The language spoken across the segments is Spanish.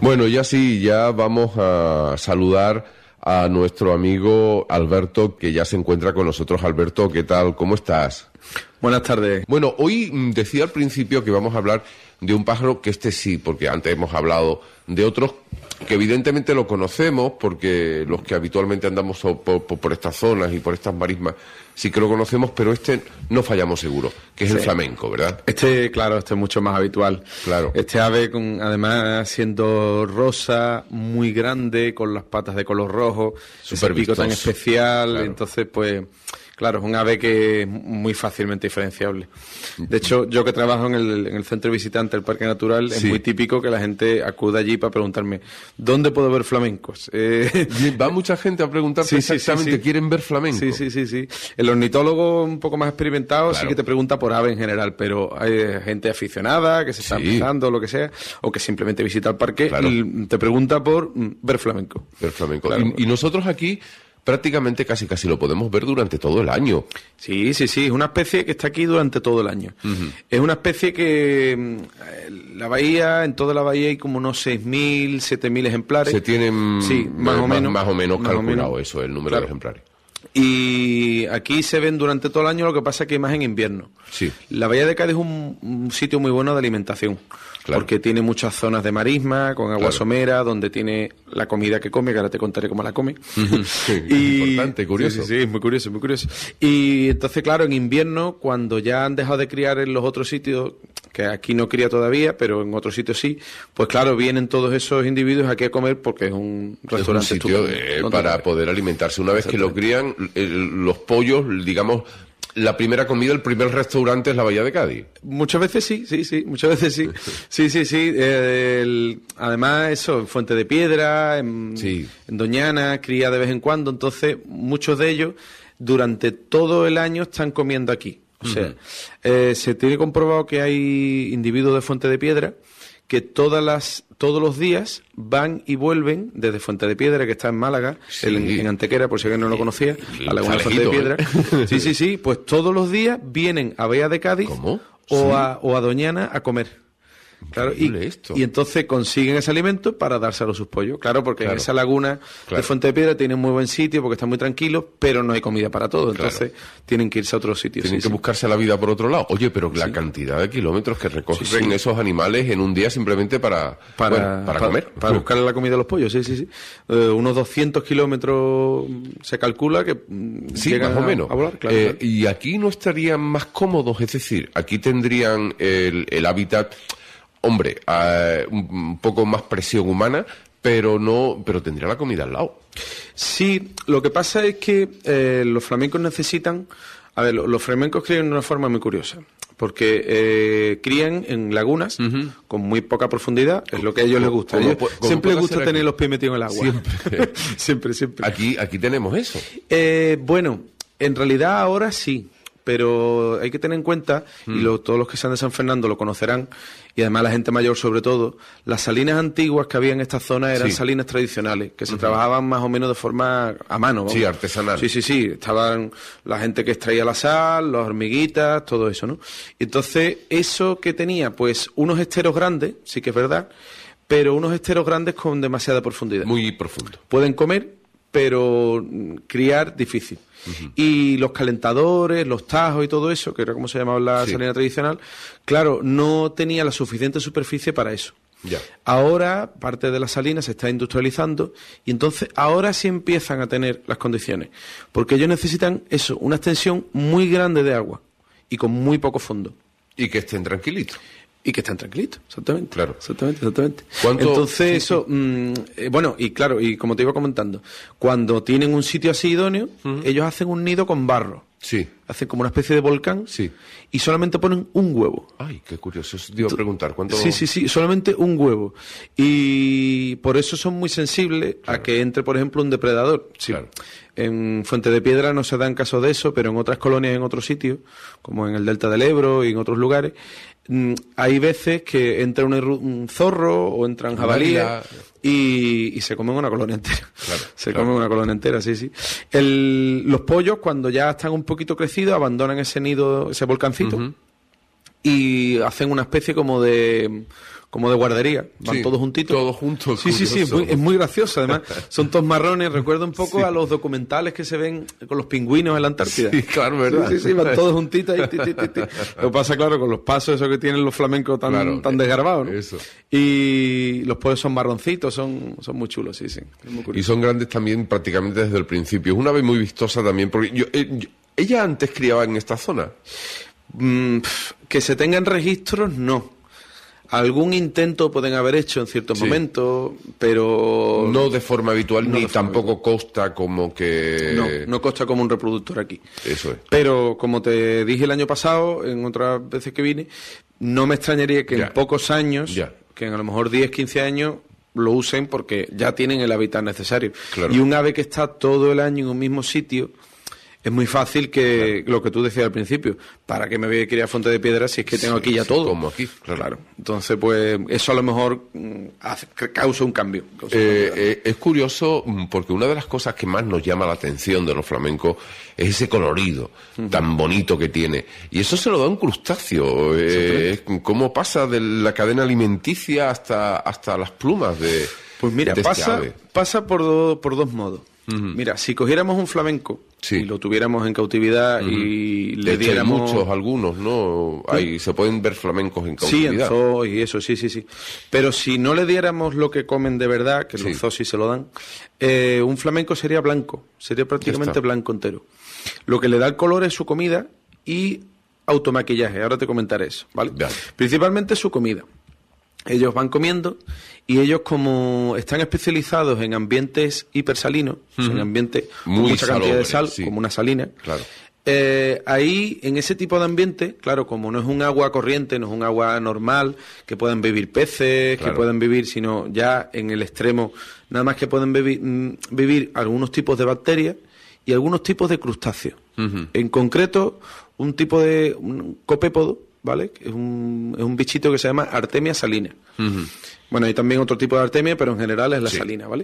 Bueno, ya vamos a saludar a nuestro amigo Alberto, que ya se encuentra con nosotros. Alberto, ¿qué tal? ¿Cómo estás? Buenas tardes. Bueno, hoy decía al principio que vamos a hablar de un pájaro que sí, porque antes hemos hablado de otros que evidentemente lo conocemos, porque los que habitualmente andamos por estas zonas y por estas marismas sí que lo conocemos, pero no fallamos seguro, que es el flamenco, ¿verdad? Claro, este es mucho más habitual. Claro. Este ave, además, siendo rosa, muy grande, con las patas de color rojo, ese pico tan especial, claro. Entonces, pues... Claro, es un ave que es muy fácilmente diferenciable. De hecho, yo que trabajo en el centro visitante del Parque Natural, es muy típico que la gente acuda allí para preguntarme ¿dónde puedo ver flamencos? Va mucha gente a preguntarte exactamente, ¿quieren ver flamencos? Sí. El ornitólogo un poco más experimentado sí que te pregunta por ave en general, pero hay gente aficionada que se está empezando, lo que sea, o que simplemente visita el parque y te pregunta por ver flamenco. Ver flamenco. Claro. Y nosotros aquí... prácticamente casi lo podemos ver durante todo el año. Sí, es una especie que está aquí durante todo el año. Uh-huh. Es una especie que en toda la bahía hay como unos 6.000, 7.000 ejemplares. Se tienen más o menos calculado eso, el número de ejemplares. Y aquí se ven durante todo el año, lo que pasa que más en invierno. Sí. La bahía de Cádiz es un sitio muy bueno de alimentación. Claro. Porque tiene muchas zonas de marisma, con agua somera, donde tiene la comida que come, que ahora te contaré cómo la come. Importante, curioso. Sí, muy curioso. Y entonces, claro, en invierno, cuando ya han dejado de criar en los otros sitios, que aquí no cría todavía, pero en otros sitios sí, pues claro, vienen todos esos individuos aquí a comer porque es un restaurante estupendo para poder alimentarse. Una vez que lo crían, los pollos, digamos... La primera comida, el primer restaurante es la Bahía de Cádiz. Muchas veces sí, muchas veces sí. Sí. Además, eso, en Fuente de Piedra, en Doñana, cría de vez en cuando. Entonces, muchos de ellos, durante todo el año, están comiendo aquí. O sea, se tiene comprobado que hay individuos de Fuente de Piedra que todos los días van y vuelven desde Fuente de Piedra, que está en Málaga, en Antequera, por si alguien no lo conocía, a la Laguna Fuente de Piedra. Sí, pues todos los días vienen a Bahía de Cádiz o a Doñana a comer. Claro, y entonces consiguen ese alimento para dárselo a sus pollos. Claro, porque en esa laguna de Fuente de Piedra tienen muy buen sitio porque están muy tranquilos, pero no hay comida para todo. Entonces tienen que irse a otros sitios. Tienen que buscarse la vida por otro lado. Oye, pero la cantidad de kilómetros que recorren esos animales en un día simplemente para comer. Para buscarle la comida a los pollos, sí. Unos 200 kilómetros se calcula que llegan más o menos. A volar. Claro. Y aquí no estarían más cómodos, es decir, aquí tendrían el hábitat... Hombre, un poco más presión humana, pero tendría la comida al lado. Sí, lo que pasa es que los flamencos necesitan... A ver, los flamencos crían de una forma muy curiosa, porque crían en lagunas con muy poca profundidad, es lo que a ellos les gusta. Siempre les gusta tener los pies metidos en el agua. Siempre. Aquí tenemos eso. Bueno, en realidad ahora sí. Pero hay que tener en cuenta, y todos los que sean de San Fernando lo conocerán, y además la gente mayor sobre todo, las salinas antiguas que había en esta zona eran salinas tradicionales, que se trabajaban más o menos de forma a mano. ¿Vamos? Sí, artesanal. Sí. Estaban la gente que extraía la sal, las hormiguitas, todo eso, ¿no? Entonces, eso que tenía, pues, unos esteros grandes, sí que es verdad, pero unos esteros grandes con demasiada profundidad. Muy profundo. Pueden comer, pero criar difícil. Y los calentadores, los tajos y todo eso, que era como se llamaba la salina tradicional, claro, no tenía la suficiente superficie para eso. Ya. Ahora parte de la salina se está industrializando y entonces ahora sí empiezan a tener las condiciones, porque ellos necesitan eso, una extensión muy grande de agua y con muy poco fondo. Y que estén tranquilitos. Y que están tranquilitos, exactamente. Claro. Exactamente. Entonces, eso, bueno, y claro, y como te iba comentando, cuando tienen un sitio así idóneo, ellos hacen un nido con barro. Sí. Hacen como una especie de volcán y solamente ponen un huevo. Ay, qué curioso. Eso te iba a preguntar. ¿Cuánto? Sí, solamente un huevo. Y por eso son muy sensibles a que entre, por ejemplo, un depredador. Sí. Claro. En Fuente de Piedra no se dan caso de eso, pero en otras colonias, en otros sitios, como en el Delta del Ebro y en otros lugares, hay veces que entra un zorro o entran jabalíes y se comen una colonia entera. Claro, comen una colonia entera, sí. Los pollos, cuando ya están un poquito crecidos, abandonan ese nido, ese volcancito, y hacen una especie como de como de guardería, van todos juntitos. Todos juntos. Sí, es muy gracioso. Además, son todos marrones. Recuerda un poco a los documentales que se ven con los pingüinos en la Antártida. Sí, claro, ¿verdad? Sí, van todos juntitos ahí. Lo que pasa, claro, con los pasos esos que tienen los flamencos tan desgarbados, ¿no? Eso. Y los pueblos son marroncitos, son muy chulos, sí. Es muy curioso. Y son grandes también prácticamente desde el principio. Es una ave muy vistosa también, porque ella antes criaba en esta zona. Que se tengan registros, no. Algún intento pueden haber hecho en ciertos momentos, pero... No de forma habitual, ni tampoco consta como que... No consta como un reproductor aquí. Eso es. Pero, como te dije el año pasado, en otras veces que vine, no me extrañaría que en pocos años, que en a lo mejor 10, 15 años, lo usen porque ya tienen el hábitat necesario. Claro. Y un ave que está todo el año en un mismo sitio... Es muy fácil que, lo que tú decías al principio, ¿para qué me voy a criar a Fuente de Piedra si es que tengo aquí ya todo? Como aquí, claro. Entonces, pues, eso a lo mejor causa un cambio. Es curioso porque una de las cosas que más nos llama la atención de los flamencos es ese colorido tan bonito que tiene. Y eso se lo da un crustáceo. ¿Cómo pasa de la cadena alimenticia hasta las plumas de Pues mira, de este ave? Pasa por dos modos. Mira, si cogiéramos un flamenco y lo tuviéramos en cautividad y le diéramos... Hay algunos, ¿no? Se pueden ver flamencos en cautividad. Sí, en zoo y eso, sí. Pero si no le diéramos lo que comen de verdad, que los zoos sí se lo dan, un flamenco sería blanco, sería prácticamente blanco entero. Lo que le da el color es su comida y automaquillaje. Ahora te comentaré eso, ¿vale? Bien. Principalmente su comida. Ellos van comiendo y ellos, como están especializados en ambientes hipersalinos, en ambientes con mucha cantidad de sal, como una salina, claro. Ahí, en ese tipo de ambiente, claro, como no es un agua corriente, no es un agua normal, que pueden vivir peces, que pueden vivir, sino ya en el extremo, nada más que pueden vivir algunos tipos de bacterias y algunos tipos de crustáceos. En concreto, un tipo de copépodo, ¿vale? Es un bichito que se llama Artemia salina. Bueno, hay también otro tipo de Artemia, pero en general es la salina, ¿vale?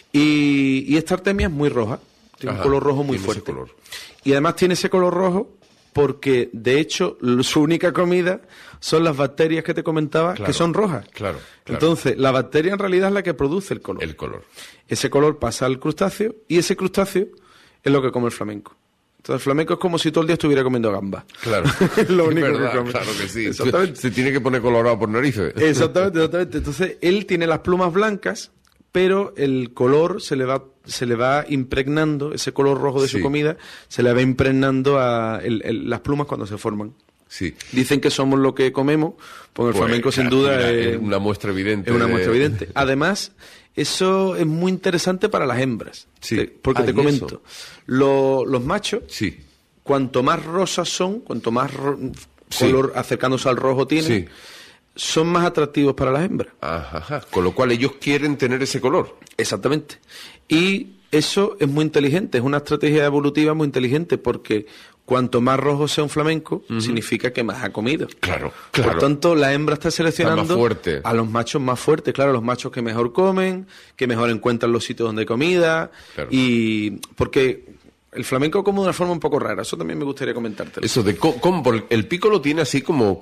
Y esta Artemia es muy roja, tiene un color rojo muy fuerte. Y además tiene ese color rojo porque, de hecho, su única comida son las bacterias que te comentaba, que son rojas. Claro. Entonces, la bacteria en realidad es la que produce el color. Ese color pasa al crustáceo y ese crustáceo es lo que come el flamenco. Entonces, el flamenco es como si todo el día estuviera comiendo gambas. Claro. Es lo único que come. Claro que sí. Exactamente. Se tiene que poner colorado por narices. Exactamente. Entonces, él tiene las plumas blancas, pero el color se le va impregnando, ese color rojo de su comida, se le va impregnando a las plumas cuando se forman. Sí. Dicen que somos lo que comemos, pues el flamenco sin duda es una muestra evidente. Es una muestra evidente. Además, eso es muy interesante para las hembras. Sí. Porque te comento, los machos, cuanto más rosas son, cuanto más color acercándose al rojo tienen, son más atractivos para las hembras. Ajá. Con lo cual ellos quieren tener ese color. Exactamente. Y eso es muy inteligente, es una estrategia evolutiva muy inteligente porque cuanto más rojo sea un flamenco, significa que más ha comido. Claro. Por tanto, la hembra está seleccionando más a los machos más fuertes, claro, los machos que mejor comen, que mejor encuentran los sitios donde hay comida, y porque el flamenco come de una forma un poco rara, eso también me gustaría comentártelo. Eso de cómo el pico lo tiene así como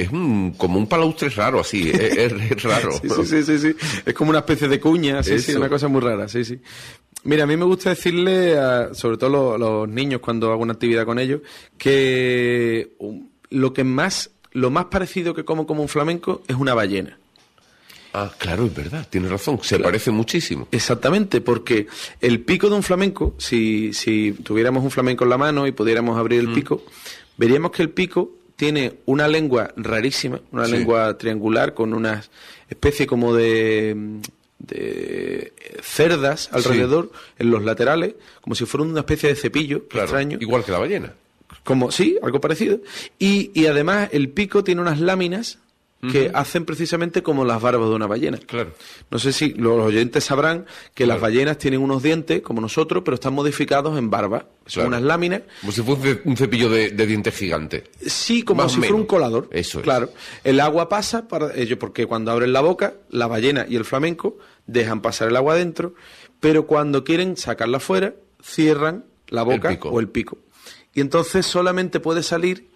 un palaustre raro, así, es raro. Sí. Es como una especie de cuña, una cosa muy rara, sí. Mira, a mí me gusta decirle, sobre todo a los niños cuando hago una actividad con ellos, que lo más parecido que como un flamenco es una ballena. Ah, claro, es verdad, tienes razón, se parece muchísimo. Exactamente, porque el pico de un flamenco, si tuviéramos un flamenco en la mano y pudiéramos abrir el pico, veríamos que el pico tiene una lengua rarísima, una lengua triangular con una especie como de cerdas alrededor, en los laterales, como si fuera una especie de cepillo extraño. Igual que la ballena. Algo parecido. Y además el pico tiene unas láminas que hacen precisamente como las barbas de una ballena. Claro. No sé si los oyentes sabrán que las ballenas tienen unos dientes, como nosotros, pero están modificados en barba. Son unas láminas. Como si fuese un cepillo de dientes gigante. Sí, como si fuera un colador. Eso es. Claro. El agua pasa para ellos, porque cuando abren la boca, la ballena y el flamenco dejan pasar el agua adentro, pero cuando quieren sacarla fuera, cierran la boca o el pico. Y entonces solamente puede salir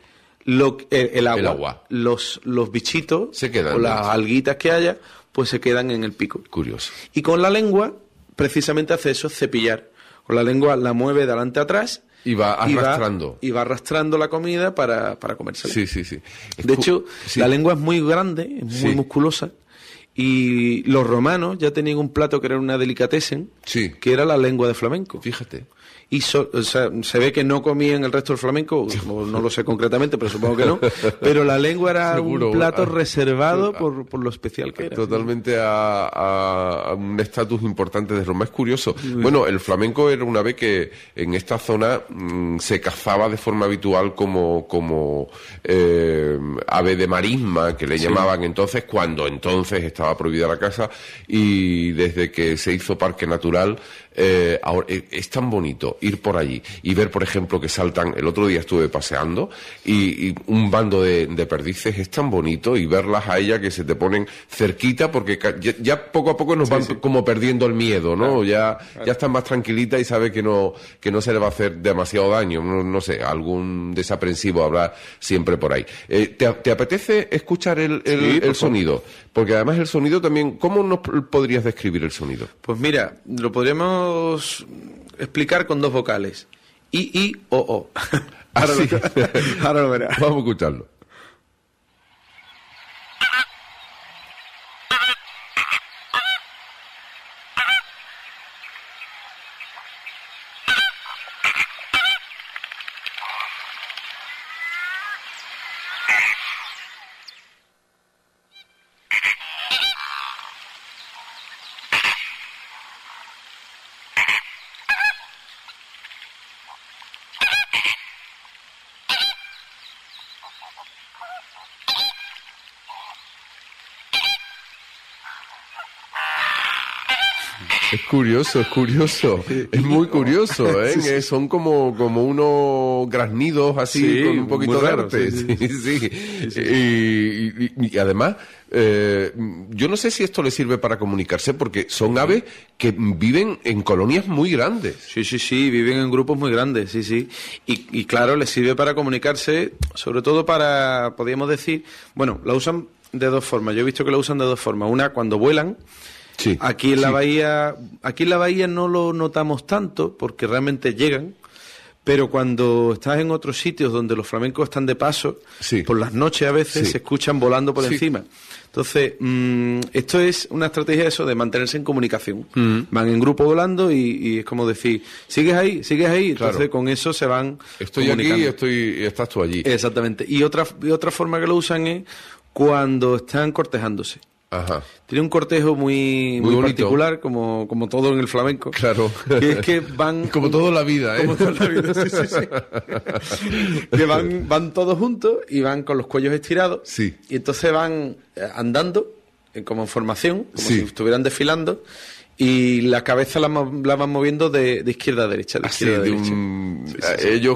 El agua. Los bichitos se quedan, o las alguitas que haya, pues se quedan en el pico. Curioso. Y con la lengua, precisamente hace eso, cepillar. Con la lengua la mueve de adelante a atrás. Y va arrastrando. Y va arrastrando la comida para comérsela. Sí, sí, sí. De hecho, la lengua es muy grande, es muy musculosa. Y los romanos ya tenían un plato que era una delicatessen, que era la lengua de flamenco. Fíjate. Y se ve que no comían el resto del flamenco, no lo sé concretamente, pero supongo que no. Pero la lengua era un plato reservado por lo especial que era. Totalmente a un estatus importante de Roma. Es curioso. Bueno, el flamenco era un ave que en esta zona se cazaba de forma habitual como ave de marisma, que le llamaban entonces, cuando entonces estaba prohibida la caza, y desde que se hizo parque natural, ahora es tan bonito ir por allí y ver, por ejemplo, que saltan. El otro día estuve paseando y un bando de perdices. Es tan bonito, y verlas a ellas que se te ponen cerquita, porque ya poco a poco nos van como perdiendo el miedo, ¿no? Claro, ya están más tranquilitas y sabe que no se le va a hacer demasiado daño. No sé, algún desaprensivo habrá siempre por ahí. ¿Te apetece escuchar el sonido? Porque además el sonido también, ¿cómo nos podrías describir el sonido? Pues mira, lo podríamos explicar con 2 vocales. I, o. Ahora lo verás. Vamos a escucharlo. Es curioso. Es muy curioso, ¿eh? Sí. Son como unos graznidos así, con un poquito de arte. Sí. Y además, yo no sé si esto le sirve para comunicarse, porque son aves que viven en colonias muy grandes. Sí, viven en grupos muy grandes, sí. Y claro, les sirve para comunicarse, sobre todo para, podríamos decir, bueno, la usan de 2 formas. Yo he visto que la usan de 2 formas. Una, cuando vuelan. Sí, aquí en la bahía no lo notamos tanto, porque realmente llegan, pero cuando estás en otros sitios donde los flamencos están de paso, por las noches a veces se escuchan volando por encima. Entonces, esto es una estrategia de mantenerse en comunicación. Van en grupo volando y es como decir, ¿sigues ahí? Entonces, con eso se van comunicando. Aquí y estás tú allí. Exactamente. Y otra forma que lo usan es cuando están cortejándose. Ajá. Tiene un cortejo muy particular, como todo en el flamenco. Claro. Que es que van... como toda la vida, ¿eh? Como toda la vida, sí. Que van todos juntos y van con los cuellos estirados. Sí. Y entonces van andando, como en formación, como si estuvieran desfilando. Y la cabeza la van moviendo de izquierda a derecha. Ellos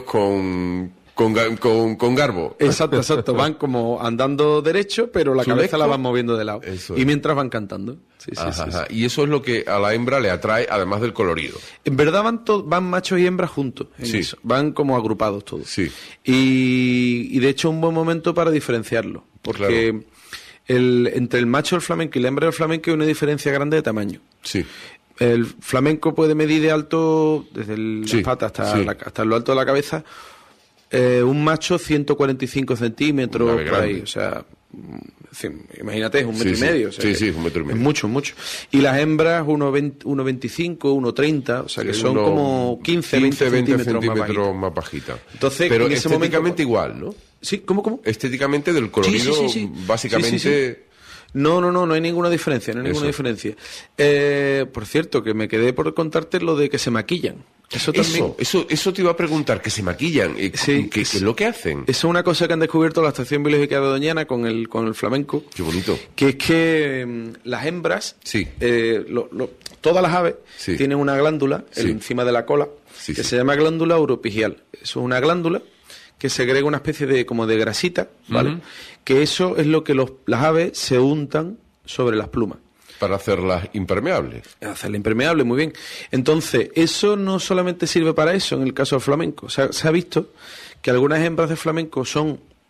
con garbo. Exacto. Van como andando derecho, pero la cabeza la van moviendo de lado. Y mientras van cantando. Sí. Y eso es lo que a la hembra le atrae, además del colorido. En verdad van machos y hembras juntos en eso. Van como agrupados todos. Sí. Y de hecho un buen momento para diferenciarlo. Porque entre el macho del flamenco y la hembra del flamenco hay una diferencia grande de tamaño. Sí. El flamenco puede medir de alto, desde las patas hasta lo alto de la cabeza, un macho 145 centímetros por ahí, o sea, imagínate, es 1,5 metros. O sea, es 1,5 metros. Es mucho. Y las hembras 1,25, 1,30, o sea, que son como 15, 20 centímetros más bajitas. Entonces, pero estéticamente igual, ¿no? Sí, ¿cómo? Estéticamente del colorido, básicamente... Sí. No hay ninguna diferencia, diferencia. Por cierto, que me quedé por contarte lo de que se maquillan. Eso te iba a preguntar, que se maquillan, ¿qué es lo que hacen? Eso es una cosa que han descubierto la Estación Biológica de Doñana con el flamenco. Qué bonito. Que es que las hembras, todas las aves, tienen una glándula encima de la cola que se llama glándula uropigial. Eso es una glándula que segrega una especie de grasita, ¿vale? Que eso es lo que las aves se untan sobre las plumas. Para hacerlas impermeables. Hacerlas impermeables, muy bien. Entonces, eso no solamente sirve para eso en el caso del flamenco. O sea, se ha visto que algunas hembras de flamenco son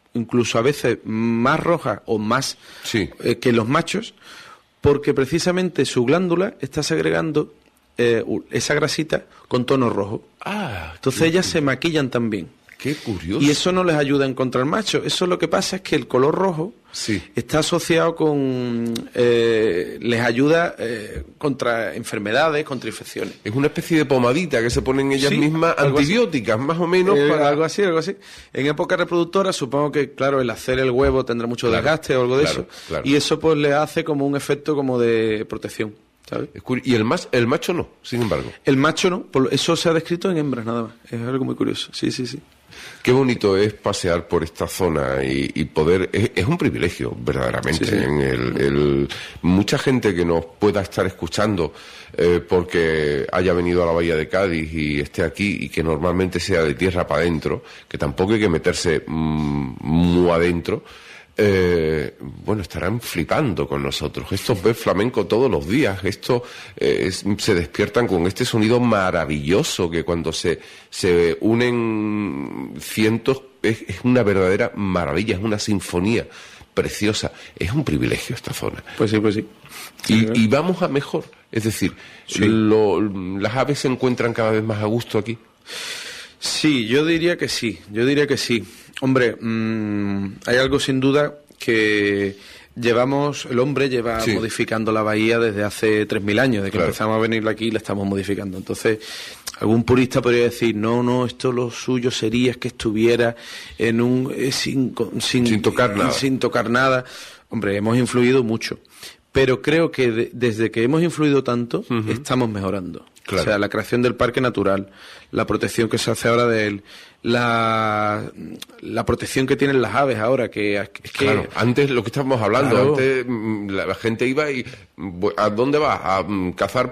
incluso a veces más rojas o más que los machos, porque precisamente su glándula está segregando esa grasita con tono rojo. Entonces ellas se maquillan también. Qué curioso. Y eso no les ayuda a encontrar machos. Eso lo que pasa es que el color rojo está asociado con... les ayuda contra enfermedades, contra infecciones. Es una especie de pomadita que se ponen ellas mismas, antibióticas, más o menos. Algo así. En época reproductora, supongo que, claro, el hacer el huevo tendrá mucho desgaste o algo de eso. Y eso pues le hace como un efecto como de protección, ¿sabes? Y el macho no, sin embargo. El macho no, eso se ha descrito en hembras nada más. Es algo muy curioso, sí. Qué bonito es pasear por esta zona y poder... Es un privilegio, verdaderamente. Sí. Mucha gente que nos pueda estar escuchando porque haya venido a la Bahía de Cádiz y esté aquí y que normalmente sea de tierra para adentro, que tampoco hay que meterse muy adentro, estarán flipando con nosotros. Estos ven flamenco todos los días. Se despiertan con este sonido maravilloso que cuando se unen cientos es una verdadera maravilla, es una sinfonía preciosa. Es un privilegio esta zona. Pues sí. Y vamos a mejor. Es decir, las aves se encuentran cada vez más a gusto aquí. Sí, yo diría que sí. Hombre, hay algo sin duda que el hombre lleva modificando la bahía desde hace 3.000 años, desde que empezamos a venir aquí la estamos modificando. Entonces, algún purista podría decir, no, esto lo suyo sería que estuviera en sin tocar nada. Hombre, hemos influido mucho, pero creo que desde que hemos influido tanto, estamos mejorando. Claro. O sea, la creación del parque natural, la protección que se hace ahora de él, la protección que tienen las aves ahora, Claro, antes lo que estábamos hablando, antes la gente iba y... ¿A dónde vas? A cazar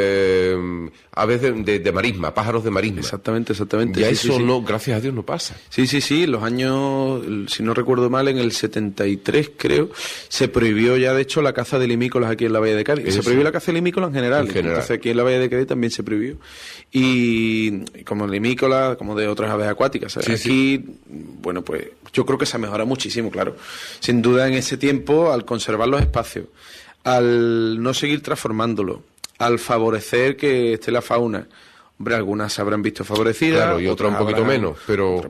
aves de marisma, pájaros de marisma. Exactamente. Ya no, gracias a Dios, no pasa. Sí, los años, si no recuerdo mal, en el 73, creo, se prohibió ya, de hecho, la caza de limícolas aquí en la Bahía de Cádiz. Se prohibió la caza de limícolas en general. Entonces aquí en la Bahía de Cádiz también se prohibió. Y como limícolas, como de otras aves acuáticas. Aquí, bueno, pues yo creo que se ha mejorado muchísimo, claro. Sin duda en ese tiempo, al conservar los espacios, al no seguir transformándolo, al favorecer que esté la fauna. Hombre, algunas se habrán visto favorecidas. Claro, y otras un poquito menos, pero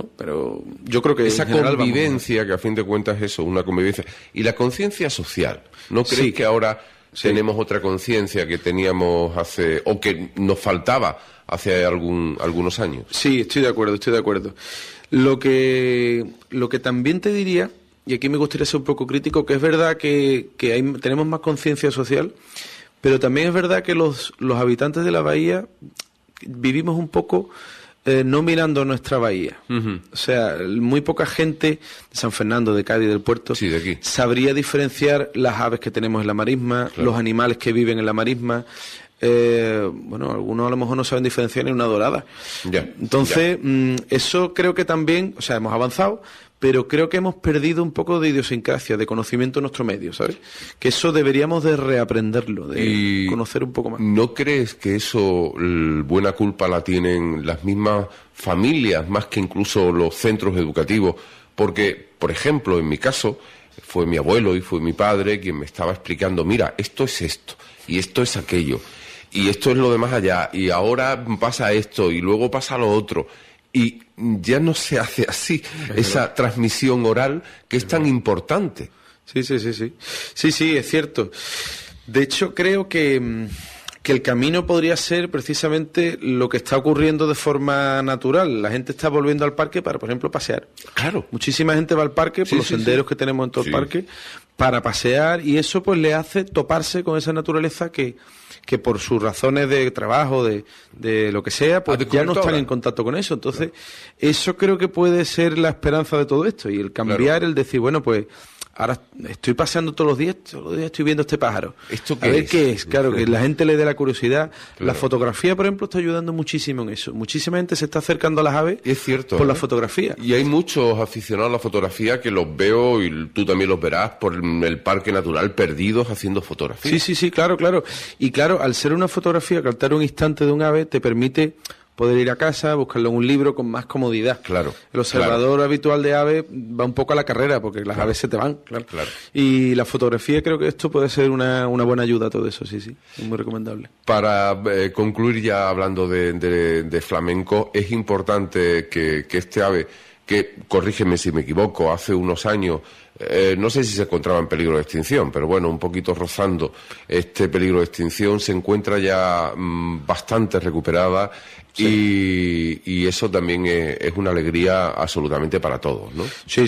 yo creo que esa convivencia, que a fin de cuentas es eso, una convivencia. Y la conciencia social, ¿no crees que ahora tenemos otra conciencia que teníamos o que nos faltaba hace algunos años? Sí, estoy de acuerdo. Lo que también te diría, y aquí me gustaría ser un poco crítico, que es verdad que tenemos más conciencia social, pero también es verdad que los habitantes de la bahía vivimos un poco no mirando nuestra bahía. O sea, muy poca gente de San Fernando, de Cádiz, del puerto, de aquí, sabría diferenciar las aves que tenemos en la marisma, los animales que viven en la marisma. Algunos a lo mejor no saben diferenciar ni una dorada. Entonces, eso creo que también, o sea, hemos avanzado, pero creo que hemos perdido un poco de idiosincrasia, de conocimiento en nuestro medio, ¿sabes? Que eso deberíamos de reaprenderlo, de conocer un poco más. ¿No crees que eso, buena culpa la tienen las mismas familias, más que incluso los centros educativos? Porque, por ejemplo, en mi caso, fue mi abuelo y fue mi padre quien me estaba explicando, mira, esto es esto, y esto es aquello, y esto es lo de más allá, y ahora pasa esto, y luego pasa lo otro. Y ya no se hace así, esa transmisión oral que es tan importante. Sí, es cierto. De hecho, creo que el camino podría ser precisamente lo que está ocurriendo de forma natural. La gente está volviendo al parque para, por ejemplo, pasear. Claro. Muchísima gente va al parque por los senderos que tenemos en todo el parque para pasear, y eso pues le hace toparse con esa naturaleza que por sus razones de trabajo, de lo que sea, pues ya no están en contacto con eso. Entonces, eso creo que puede ser la esperanza de todo esto, y el cambiar, el decir, bueno, pues ahora estoy paseando todos los días estoy viendo este pájaro. ¿Esto qué es? A ver qué es, claro, que la gente le dé la curiosidad. Claro. La fotografía, por ejemplo, está ayudando muchísimo en eso. Muchísima gente se está acercando a las aves, es cierto, por la fotografía. Y hay muchos aficionados a la fotografía que los veo, y tú también los verás, por el Parque Natural, perdidos haciendo fotografías. Sí, claro. Y claro, al ser una fotografía, captar un instante de un ave te permite poder ir a casa, buscarlo en un libro con más comodidad. Claro. El observador habitual de aves va un poco a la carrera, porque las aves se te van, claro. Y la fotografía, creo que esto puede ser una buena ayuda a todo eso, sí, es muy recomendable. Para concluir ya hablando de flamenco, es importante que este ave, que, corrígeme si me equivoco, hace unos años, no sé si se encontraba en peligro de extinción, pero bueno, un poquito rozando este peligro de extinción, se encuentra ya bastante recuperada. Sí. Y eso también es una alegría absolutamente para todos, ¿no? Sí.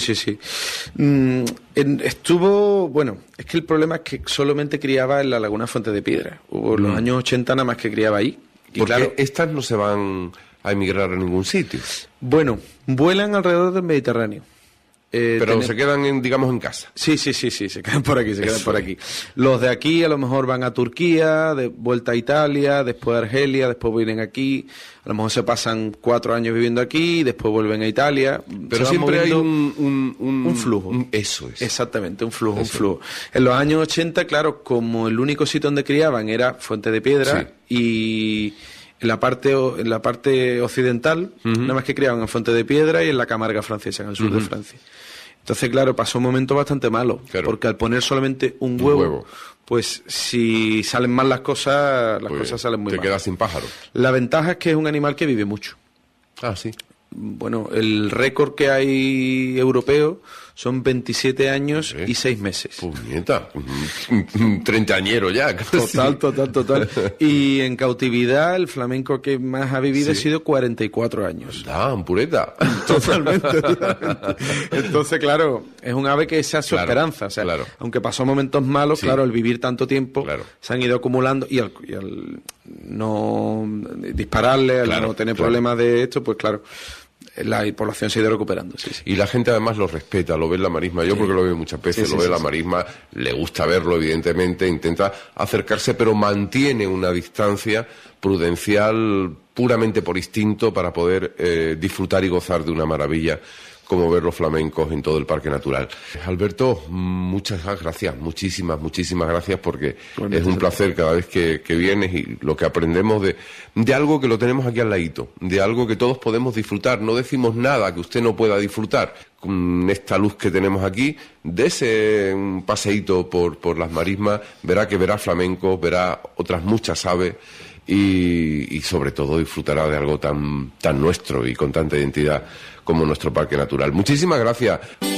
Estuvo, bueno, es que el problema es que solamente criaba en la Laguna Fuente de Piedra. Hubo los años 80 nada más que criaba ahí. Y porque claro, estas no se van a emigrar a ningún sitio. Bueno, vuelan alrededor del Mediterráneo. Pero se quedan, digamos, en casa. Sí, se quedan por aquí, por aquí. Los de aquí a lo mejor van a Turquía, de vuelta a Italia, después a Argelia, después vienen aquí. A lo mejor se pasan 4 años viviendo aquí, después vuelven a Italia. Pero siempre hay un flujo. Eso es. Exactamente, un flujo. En los años 80, claro, como el único sitio donde criaban era Fuente de Piedra, y en la parte occidental, nada más que criaban en Fuente de Piedra y en la Camarga francesa, en el sur de Francia. Entonces, claro, pasó un momento bastante malo, porque al poner solamente un huevo, pues si salen mal las cosas salen muy mal. Te quedas sin pájaro. La ventaja es que es un animal que vive mucho. Ah, sí. Bueno, el récord que hay europeo son 27 años y 6 meses. Puñeta, 30añero ya. Casi. Total. Y en cautividad el flamenco que más ha vivido ha sido 44 años. Pureta. Totalmente. Entonces, claro, es un ave que esa es su esperanza. O sea, aunque pasó momentos malos, claro, al vivir tanto tiempo, se han ido acumulando y al no dispararle, al no tener problemas de esto, pues claro, la población se ha ido recuperando. Sí. Y la gente además lo respeta, lo ve en la marisma. Yo porque lo veo muchas veces, lo ve en la marisma, le gusta verlo, evidentemente, intenta acercarse, pero mantiene una distancia prudencial puramente por instinto para poder disfrutar y gozar de una maravilla como ver los flamencos en todo el Parque Natural. Alberto, muchas gracias, muchísimas gracias, porque es un placer cada vez que vienes, y lo que aprendemos de algo que lo tenemos aquí al ladito, de algo que todos podemos disfrutar. No decimos nada que usted no pueda disfrutar con esta luz que tenemos aquí. Dese un paseíto por las marismas, verá flamencos, verá otras muchas aves, y sobre todo disfrutará de algo tan nuestro y con tanta identidad como nuestro Parque Natural. Muchísimas gracias.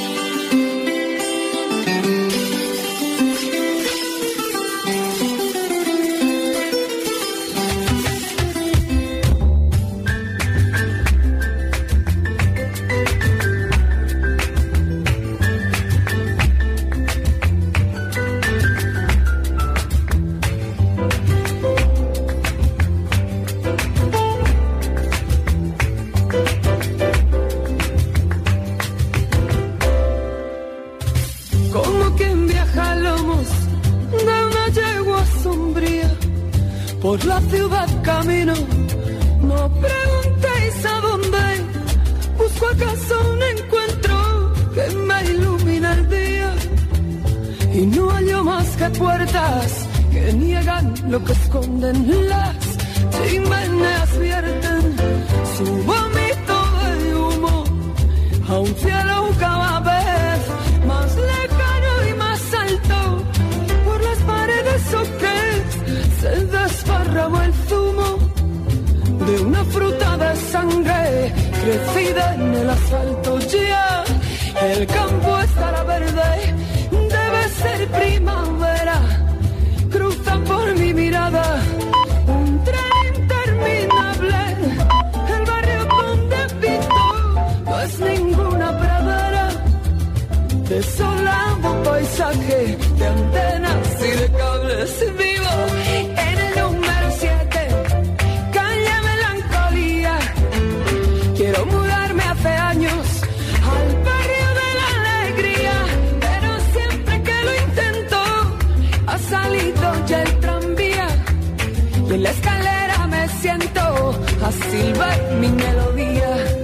Por la ciudad camino, no preguntéis a dónde. Busco acaso un encuentro que me ilumina el día. Y no hallo más que puertas que niegan lo que esconden. Las chimeneas vierten su vómito de humo a un cielo cada vez más lejano y más alto. Por las paredes se desparrama el zumo de una fruta de sangre crecida en el asfalto. Ya el campo estará verde, debe ser primavera. Cruza por mi mirada un tren interminable. El barrio donde pinto no es ninguna pradera. Desolado paisaje de antenas y de cables. Vivo en el número 7, calle Melancolía. Quiero mudarme hace años al barrio de la alegría, pero siempre que lo intento ha salido ya el tranvía. Y en la escalera me siento a silbar mi melodía.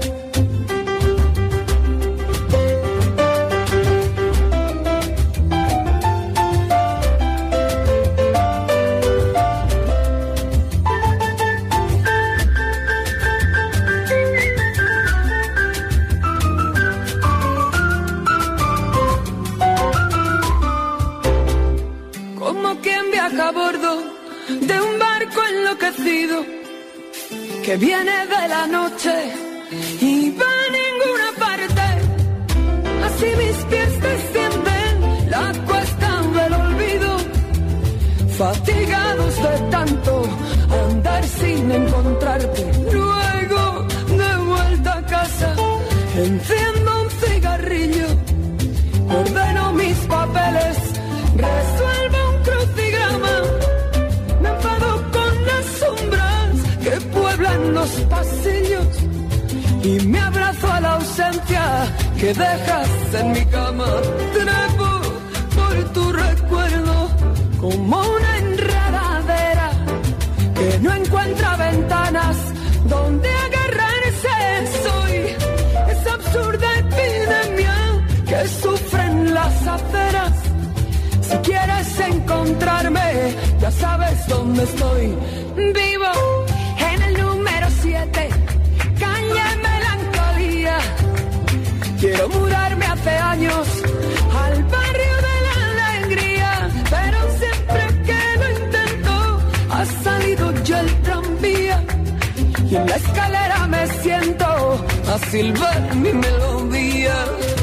de un barco enloquecido que viene de la noche y va a ninguna parte. Así mis pies descienden la cuesta del olvido, fatigados de tanto andar sin encontrarte. Luego de vuelta a casa enciendo un cigarrillo, ordeno mis papeles, resuelvo un crucigrama, me enfado con las sombras que pueblan los pasillos y me abrazo a la ausencia que dejas en mi cama. Trepo por tu recuerdo como una enredadera que no encuentra ventanas donde agarrarse. Soy esa absurda epidemia que sufren las aceras. Si quieres encontrarme, ya sabes dónde estoy. Vivo en el número 7, calle Melancolía. Quiero mudarme hace años al barrio de la alegría, pero siempre que lo intento ha salido ya el tranvía y en la escalera me siento a silbar mi melodía.